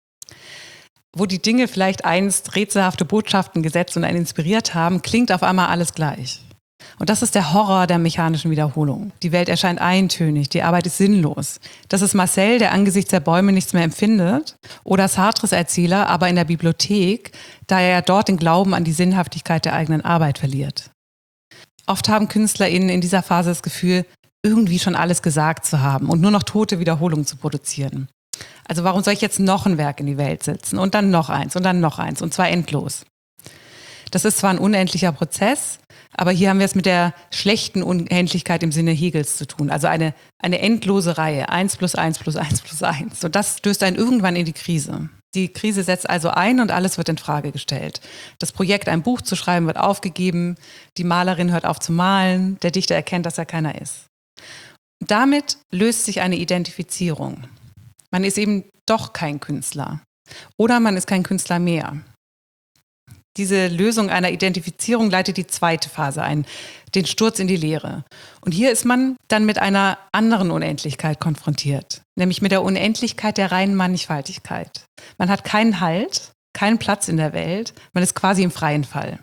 Wo die Dinge vielleicht einst rätselhafte Botschaften gesetzt und einen inspiriert haben, klingt auf einmal alles gleich. Und das ist der Horror der mechanischen Wiederholung. Die Welt erscheint eintönig, die Arbeit ist sinnlos. Das ist Marcel, der angesichts der Bäume nichts mehr empfindet, oder Sartres Erzähler, aber in der Bibliothek, da er ja dort den Glauben an die Sinnhaftigkeit der eigenen Arbeit verliert. Oft haben KünstlerInnen in dieser Phase das Gefühl, irgendwie schon alles gesagt zu haben und nur noch tote Wiederholungen zu produzieren. Also warum soll ich jetzt noch ein Werk in die Welt setzen und dann noch eins und dann noch eins und zwar endlos? Das ist zwar ein unendlicher Prozess, aber hier haben wir es mit der schlechten Unendlichkeit im Sinne Hegels zu tun. Also eine endlose Reihe, 1 plus 1 plus 1 plus 1. Und das stößt einen irgendwann in die Krise. Die Krise setzt also ein und alles wird in Frage gestellt. Das Projekt, ein Buch zu schreiben, wird aufgegeben. Die Malerin hört auf zu malen. Der Dichter erkennt, dass er keiner ist. Damit löst sich eine Identifizierung. Man ist eben doch kein Künstler. Oder man ist kein Künstler mehr. Diese Lösung einer Identifizierung leitet die zweite Phase ein, den Sturz in die Leere. Und hier ist man dann mit einer anderen Unendlichkeit konfrontiert, nämlich mit der Unendlichkeit der reinen Mannigfaltigkeit. Man hat keinen Halt, keinen Platz in der Welt, man ist quasi im freien Fall.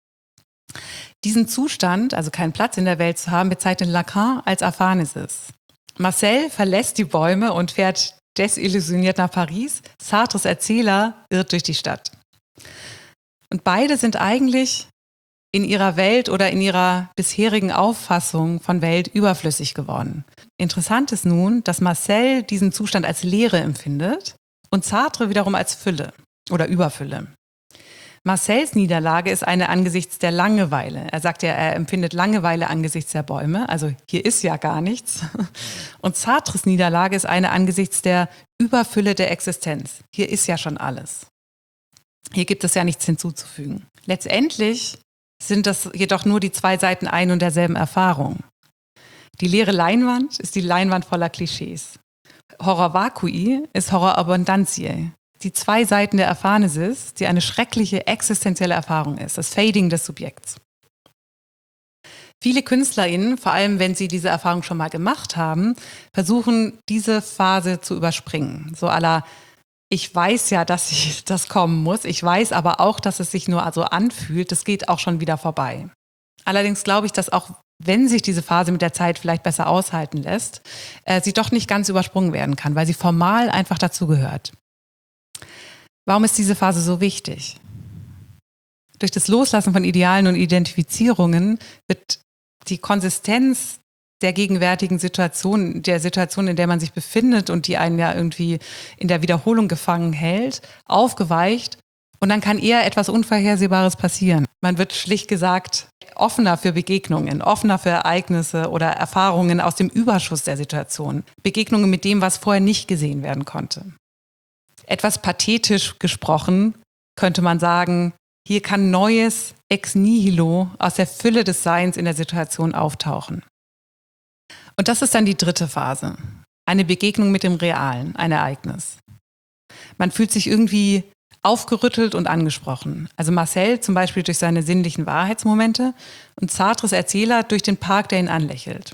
Diesen Zustand, also keinen Platz in der Welt zu haben, bezeichnet Lacan als Aphanesis. Marcel verlässt die Bäume und fährt desillusioniert nach Paris. Sartres Erzähler irrt durch die Stadt. Und beide sind eigentlich in ihrer Welt oder in ihrer bisherigen Auffassung von Welt überflüssig geworden. Interessant ist nun, dass Marcel diesen Zustand als Leere empfindet und Sartre wiederum als Fülle oder Überfülle. Marcells Niederlage ist eine angesichts der Langeweile. Er sagt ja, er empfindet Langeweile angesichts der Bäume, also hier ist ja gar nichts. Und Sartres Niederlage ist eine angesichts der Überfülle der Existenz. Hier ist ja schon alles. Hier gibt es ja nichts hinzuzufügen. Letztendlich sind das jedoch nur die zwei Seiten ein und derselben Erfahrung. Die leere Leinwand ist die Leinwand voller Klischees. Horror vacui ist Horror abundantiae. Die zwei Seiten der Aphanesis, die eine schreckliche existenzielle Erfahrung ist, das Fading des Subjekts. Viele KünstlerInnen, vor allem wenn sie diese Erfahrung schon mal gemacht haben, versuchen diese Phase zu überspringen. So à la, ich weiß ja, dass das kommen muss, ich weiß aber auch, dass es sich nur so anfühlt, das geht auch schon wieder vorbei. Allerdings glaube ich, dass auch wenn sich diese Phase mit der Zeit vielleicht besser aushalten lässt, sie doch nicht ganz übersprungen werden kann, weil sie formal einfach dazugehört. Warum ist diese Phase so wichtig? Durch das Loslassen von Idealen und Identifizierungen wird die Konsistenz der gegenwärtigen Situation, der Situation, in der man sich befindet und die einen ja irgendwie in der Wiederholung gefangen hält, aufgeweicht und dann kann eher etwas Unvorhersehbares passieren. Man wird schlicht gesagt offener für Begegnungen, offener für Ereignisse oder Erfahrungen aus dem Überschuss der Situation. Begegnungen mit dem, was vorher nicht gesehen werden konnte. Etwas pathetisch gesprochen könnte man sagen, hier kann Neues ex nihilo aus der Fülle des Seins in der Situation auftauchen. Und das ist dann die dritte Phase. Eine Begegnung mit dem Realen, ein Ereignis. Man fühlt sich irgendwie aufgerüttelt und angesprochen. Also Marcel zum Beispiel durch seine sinnlichen Wahrheitsmomente und Sartres Erzähler durch den Park, der ihn anlächelt.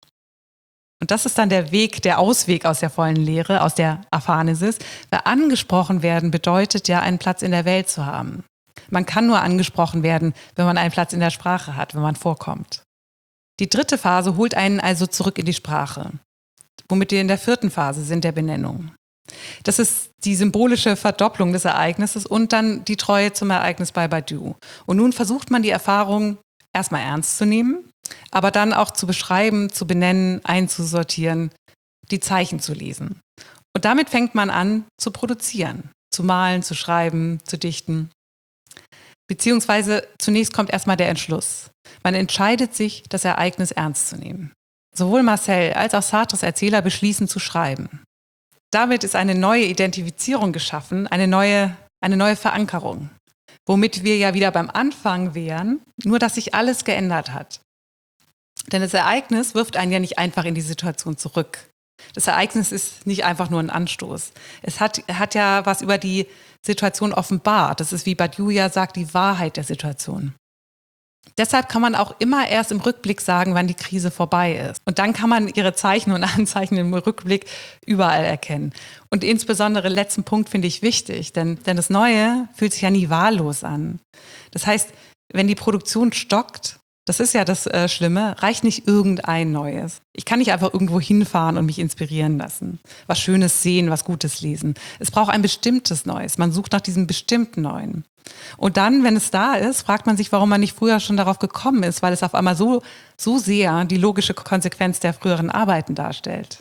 Und das ist dann der Ausweg aus der vollen Leere, aus der Aphanesis, weil angesprochen werden bedeutet ja, einen Platz in der Welt zu haben. Man kann nur angesprochen werden, wenn man einen Platz in der Sprache hat, wenn man vorkommt. Die dritte Phase holt einen also zurück in die Sprache, womit wir in der vierten Phase sind, der Benennung. Das ist die symbolische Verdopplung des Ereignisses und dann die Treue zum Ereignis bei Badiou. Und nun versucht man die Erfahrung erstmal ernst zu nehmen, aber dann auch zu beschreiben, zu benennen, einzusortieren, die Zeichen zu lesen. Und damit fängt man an zu produzieren, zu malen, zu schreiben, zu dichten. Beziehungsweise zunächst kommt erstmal der Entschluss. Man entscheidet sich, das Ereignis ernst zu nehmen. Sowohl Marcel als auch Sartres Erzähler beschließen zu schreiben. Damit ist eine neue Identifizierung geschaffen, eine neue Verankerung. Womit wir ja wieder beim Anfang wären, nur dass sich alles geändert hat. Denn das Ereignis wirft einen ja nicht einfach in die Situation zurück. Das Ereignis ist nicht einfach nur ein Anstoß. Es hat ja was über die Situation offenbart. Das ist, wie Badiou ja sagt, die Wahrheit der Situation. Deshalb kann man auch immer erst im Rückblick sagen, wann die Krise vorbei ist. Und dann kann man ihre Zeichen und Anzeichen im Rückblick überall erkennen. Und insbesondere letzten Punkt finde ich wichtig, denn das Neue fühlt sich ja nie wahllos an. Das heißt, wenn die Produktion stockt, das ist ja das Schlimme, reicht nicht irgendein Neues. Ich kann nicht einfach irgendwo hinfahren und mich inspirieren lassen. Was Schönes sehen, was Gutes lesen. Es braucht ein bestimmtes Neues. Man sucht nach diesem bestimmten Neuen. Und dann, wenn es da ist, fragt man sich, warum man nicht früher schon darauf gekommen ist, weil es auf einmal so sehr die logische Konsequenz der früheren Arbeiten darstellt.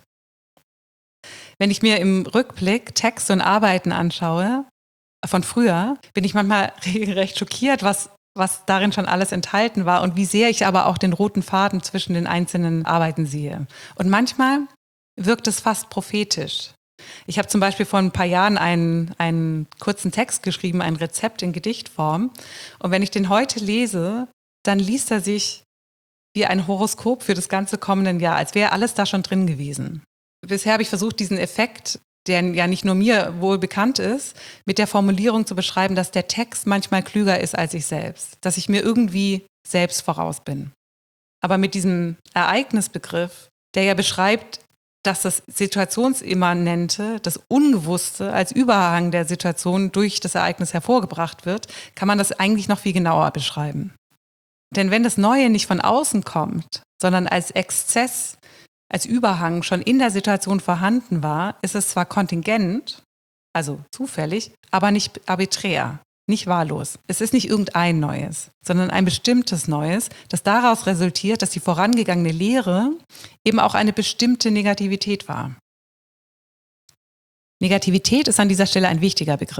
Wenn ich mir im Rückblick Texte und Arbeiten anschaue, von früher, bin ich manchmal regelrecht schockiert, was darin schon alles enthalten war und wie sehr ich aber auch den roten Faden zwischen den einzelnen Arbeiten sehe. Und manchmal wirkt es fast prophetisch. Ich habe zum Beispiel vor ein paar Jahren einen kurzen Text geschrieben, ein Rezept in Gedichtform. Und wenn ich den heute lese, dann liest er sich wie ein Horoskop für das ganze kommende Jahr, als wäre alles da schon drin gewesen. Bisher habe ich versucht, diesen Effekt, der ja nicht nur mir wohl bekannt ist, mit der Formulierung zu beschreiben, dass der Text manchmal klüger ist als ich selbst, dass ich mir irgendwie selbst voraus bin. Aber mit diesem Ereignisbegriff, der ja beschreibt, dass das Situationsimmanente, das Ungewusste als Überhang der Situation durch das Ereignis hervorgebracht wird, kann man das eigentlich noch viel genauer beschreiben. Denn wenn das Neue nicht von außen kommt, sondern als Exzess, als Überhang schon in der Situation vorhanden war, ist es zwar kontingent, also zufällig, aber nicht arbiträr, nicht wahllos. Es ist nicht irgendein Neues, sondern ein bestimmtes Neues, das daraus resultiert, dass die vorangegangene Lehre eben auch eine bestimmte Negativität war. Negativität ist an dieser Stelle ein wichtiger Begriff.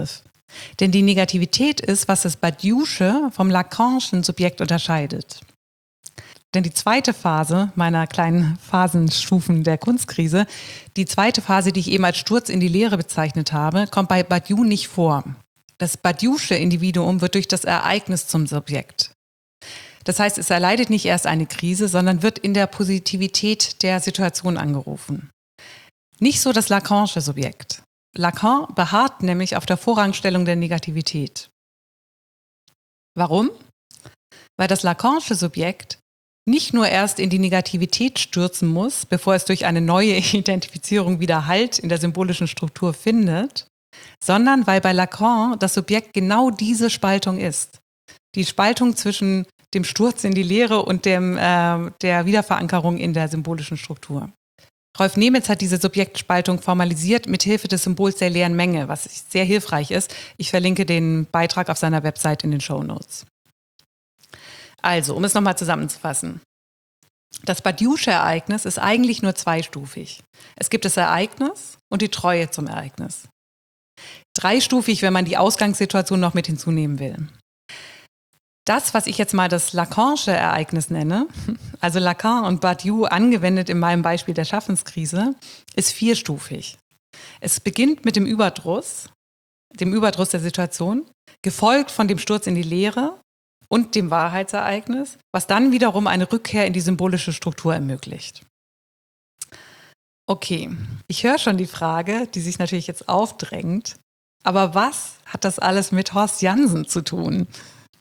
Denn die Negativität ist, was das Badiou'sche vom Lacanischen Subjekt unterscheidet. Denn die zweite Phase meiner kleinen Phasenstufen der Kunstkrise, die zweite Phase, die ich eben als Sturz in die Leere bezeichnet habe, kommt bei Badiou nicht vor. Das Badiou'sche Individuum wird durch das Ereignis zum Subjekt. Das heißt, es erleidet nicht erst eine Krise, sondern wird in der Positivität der Situation angerufen. Nicht so das Lacanische Subjekt. Lacan beharrt nämlich auf der Vorrangstellung der Negativität. Warum? Weil das Lacanische Subjekt nicht nur erst in die Negativität stürzen muss, bevor es durch eine neue Identifizierung wieder Halt in der symbolischen Struktur findet, sondern weil bei Lacan das Subjekt genau diese Spaltung ist. Die Spaltung zwischen dem Sturz in die Leere und der Wiederverankerung in der symbolischen Struktur. Rolf Nemitz hat diese Subjektspaltung formalisiert mit Hilfe des Symbols der leeren Menge, was sehr hilfreich ist. Ich verlinke den Beitrag auf seiner Website in den Shownotes. Also, um es nochmal zusammenzufassen. Das Badiou'sche Ereignis ist eigentlich nur zweistufig. Es gibt das Ereignis und die Treue zum Ereignis. Dreistufig, wenn man die Ausgangssituation noch mit hinzunehmen will. Das, was ich jetzt mal das Lacanische Ereignis nenne, also Lacan und Badiou angewendet in meinem Beispiel der Schaffenskrise, ist vierstufig. Es beginnt mit dem Überdruss der Situation, gefolgt von dem Sturz in die Leere und dem Wahrheitsereignis, was dann wiederum eine Rückkehr in die symbolische Struktur ermöglicht. Okay, ich höre schon die Frage, die sich natürlich jetzt aufdrängt, aber was hat das alles mit Horst Janssen zu tun?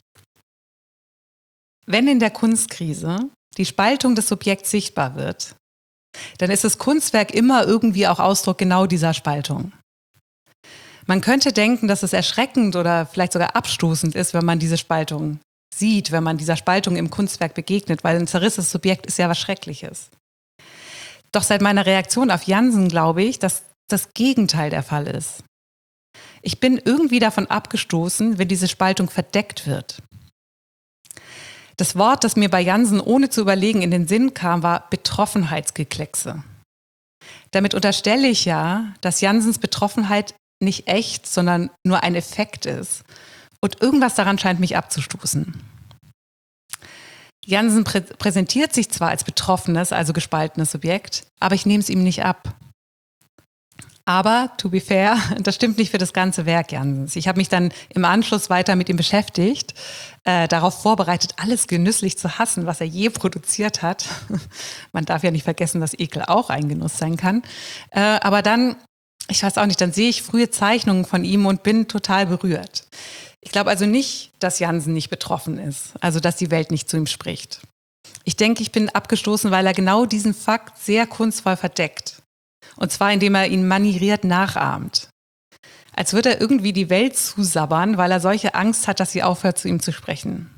Wenn in der Kunstkrise die Spaltung des Subjekts sichtbar wird, dann ist das Kunstwerk immer irgendwie auch Ausdruck genau dieser Spaltung. Man könnte denken, dass es erschreckend oder vielleicht sogar abstoßend ist, wenn man diese Spaltung sieht, wenn man dieser Spaltung im Kunstwerk begegnet, weil ein zerrissenes Subjekt ist ja was Schreckliches. Doch seit meiner Reaktion auf Janssen glaube ich, dass das Gegenteil der Fall ist. Ich bin irgendwie davon abgestoßen, wenn diese Spaltung verdeckt wird. Das Wort, das mir bei Janssen ohne zu überlegen in den Sinn kam, war Betroffenheitsgekleckse. Damit unterstelle ich ja, dass Janssens Betroffenheit nicht echt, sondern nur ein Effekt ist. Und irgendwas daran scheint mich abzustoßen. Janssen präsentiert sich zwar als betroffenes, also gespaltenes Subjekt, aber ich nehme es ihm nicht ab. Aber, to be fair, das stimmt nicht für das ganze Werk Janssens. Ich habe mich dann im Anschluss weiter mit ihm beschäftigt, darauf vorbereitet, alles genüsslich zu hassen, was er je produziert hat. Man darf ja nicht vergessen, dass Ekel auch ein Genuss sein kann. Aber dann, ich weiß auch nicht, dann sehe ich frühe Zeichnungen von ihm und bin total berührt. Ich glaube also nicht, dass Janssen nicht betroffen ist, also dass die Welt nicht zu ihm spricht. Ich denke, ich bin abgestoßen, weil er genau diesen Fakt sehr kunstvoll verdeckt. Und zwar, indem er ihn manieriert nachahmt. Als würde er irgendwie die Welt zusabbern, weil er solche Angst hat, dass sie aufhört, zu ihm zu sprechen.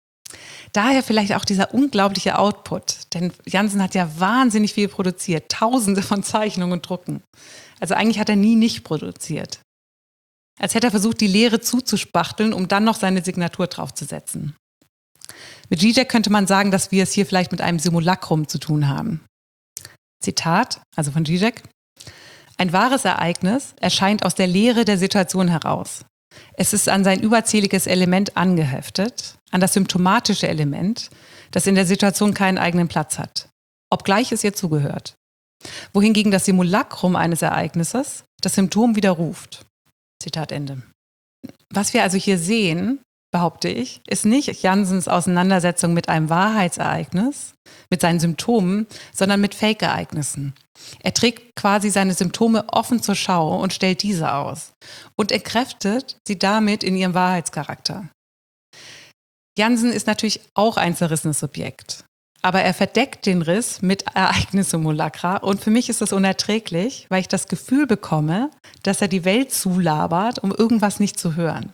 Daher vielleicht auch dieser unglaubliche Output. Denn Janssen hat ja wahnsinnig viel produziert. Tausende von Zeichnungen und Drucken. Also eigentlich hat er nie nicht produziert. Als hätte er versucht, die Leere zuzuspachteln, um dann noch seine Signatur draufzusetzen. Mit Zizek könnte man sagen, dass wir es hier vielleicht mit einem Simulacrum zu tun haben. Zitat, also von Zizek: Ein wahres Ereignis erscheint aus der Leere der Situation heraus. Es ist an sein überzähliges Element angeheftet, an das symptomatische Element, das in der Situation keinen eigenen Platz hat, obgleich es ihr zugehört. Wohingegen das Simulacrum eines Ereignisses das Symptom widerruft. Zitat Ende. Was wir also hier sehen, behaupte ich, ist nicht Janssens Auseinandersetzung mit einem Wahrheitsereignis, mit seinen Symptomen, sondern mit Fake-Ereignissen. Er trägt quasi seine Symptome offen zur Schau und stellt diese aus und entkräftet sie damit in ihrem Wahrheitscharakter. Janssen ist natürlich auch ein zerrissenes Subjekt, aber er verdeckt den Riss mit Ereignissimulacra und für mich ist das unerträglich, weil ich das Gefühl bekomme, dass er die Welt zulabert, um irgendwas nicht zu hören.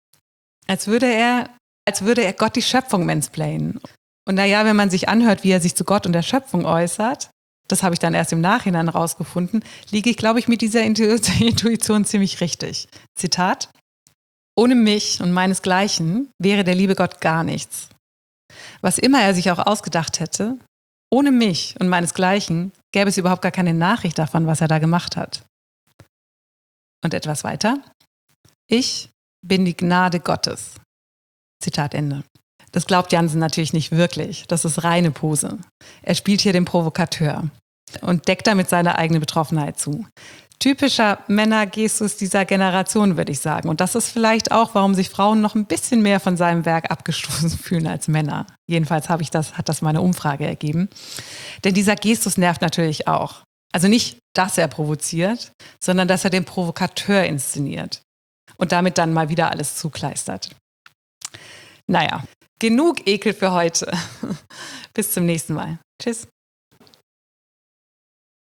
Als würde er Gott die Schöpfung mansplainen. Und naja, wenn man sich anhört, wie er sich zu Gott und der Schöpfung äußert, das habe ich dann erst im Nachhinein rausgefunden, liege ich, glaube ich, mit dieser Intuition ziemlich richtig. Zitat: Ohne mich und meinesgleichen wäre der liebe Gott gar nichts. Was immer er sich auch ausgedacht hätte, ohne mich und meinesgleichen gäbe es überhaupt gar keine Nachricht davon, was er da gemacht hat. Und etwas weiter: Ich bin die Gnade Gottes. Zitat Ende. Das glaubt Jansen natürlich nicht wirklich. Das ist reine Pose. Er spielt hier den Provokateur und deckt damit seine eigene Betroffenheit zu. Typischer Männergestus dieser Generation, würde ich sagen. Und das ist vielleicht auch, warum sich Frauen noch ein bisschen mehr von seinem Werk abgestoßen fühlen als Männer. Jedenfalls hat das meine Umfrage ergeben. Denn dieser Gestus nervt natürlich auch. Also nicht, dass er provoziert, sondern dass er den Provokateur inszeniert und damit dann mal wieder alles zukleistert. Naja, genug Ekel für heute. Bis zum nächsten Mal. Tschüss.